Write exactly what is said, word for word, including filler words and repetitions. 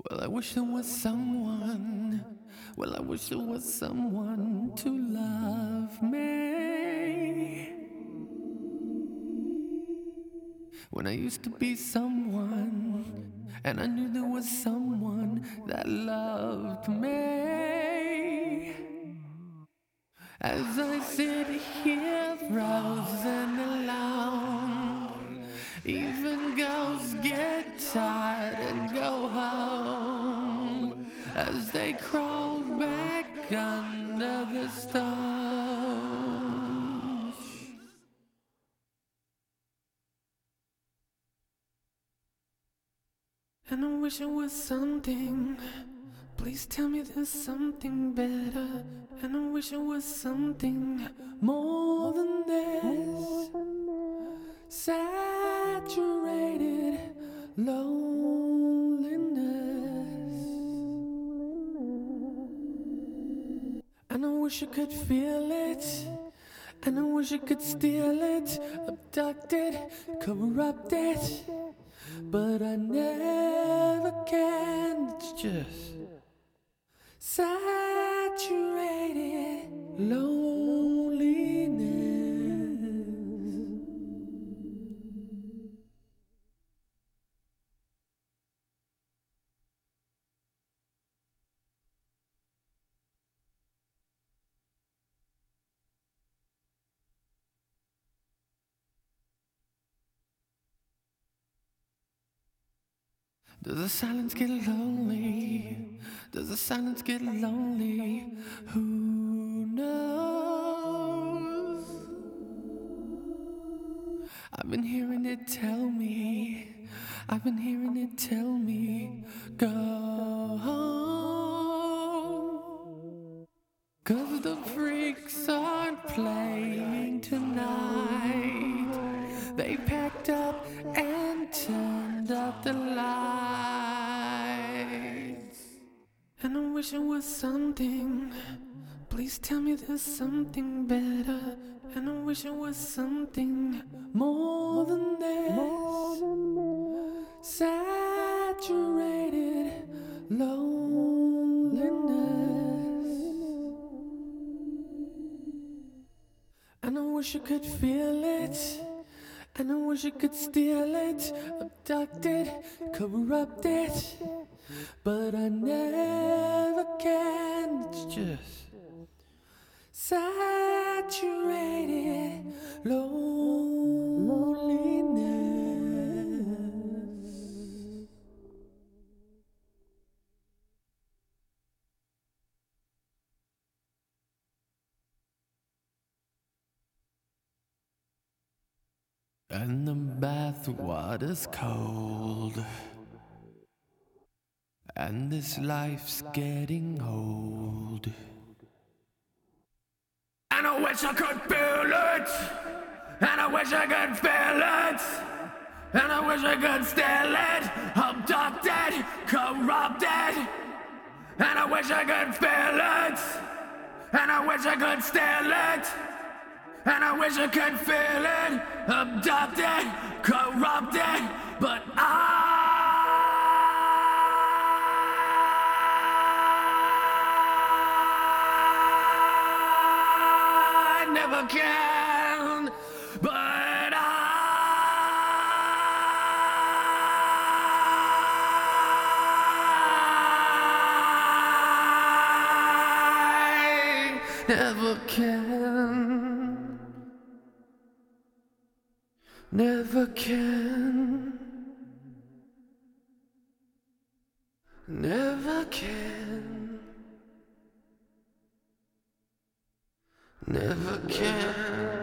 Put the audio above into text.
Well, I wish there was someone. Well, I wish there was someone to love me. When I used to be someone, and I knew there was someone that loved me. As I sit here frozen alone, even ghosts get tired and go home as they crawl back under the stones. And I wish it was something. Please tell me there's something better. And I wish it was something more than this. Saturated loneliness. And I wish I could feel it. And I wish I could steal it, abduct it, corrupt it. But I never can. It's just saturated loneliness. Does the silence get lonely? Does the silence get lonely? Who knows? I've been hearing it tell me, I've been hearing it tell me, go home. 'Cause the freaks aren't playing tonight. They packed up and turned up the lights. And I wish it was something. Please tell me there's something better. And I wish it was something more than this. Saturated loneliness. And I wish I could feel it. And I wish I could steal it, abduct it, corrupt it. But I never can. It's just saturated loneliness. And the bath water's cold, and this life's getting old. And I wish I could feel it, and I wish I could feel it, and I wish I could steal it, abducted, corrupted. And I wish I could feel it, and I wish I could steal it, and I wish I could feel it, abducted, corrupted. But I never can. But I never can. Never can. Never can. Never can.